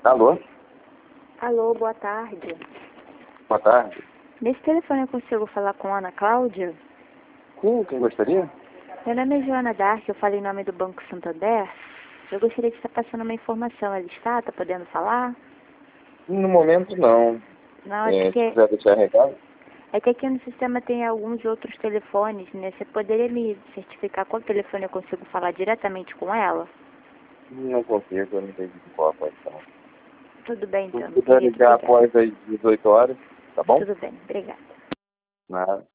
Alô? Alô, boa tarde. Boa tarde. Nesse telefone eu consigo falar com a Ana Cláudia? Sim, quem gostaria? Meu nome é Joana Dark, eu falo em nome do Banco Santander. Eu gostaria de estar passando uma informação. Ela está? Está podendo falar? No momento, não. Não, Se quiser deixar recado? é que aqui no sistema tem alguns outros telefones, né? Você poderia me certificar qual telefone eu consigo falar diretamente com ela? Não consigo, eu não tenho qual a posição. Tudo bem, Se então, meu puder querido. ligar Obrigada. após as 18 horas, tá bom? Tudo bem, obrigada. Nada.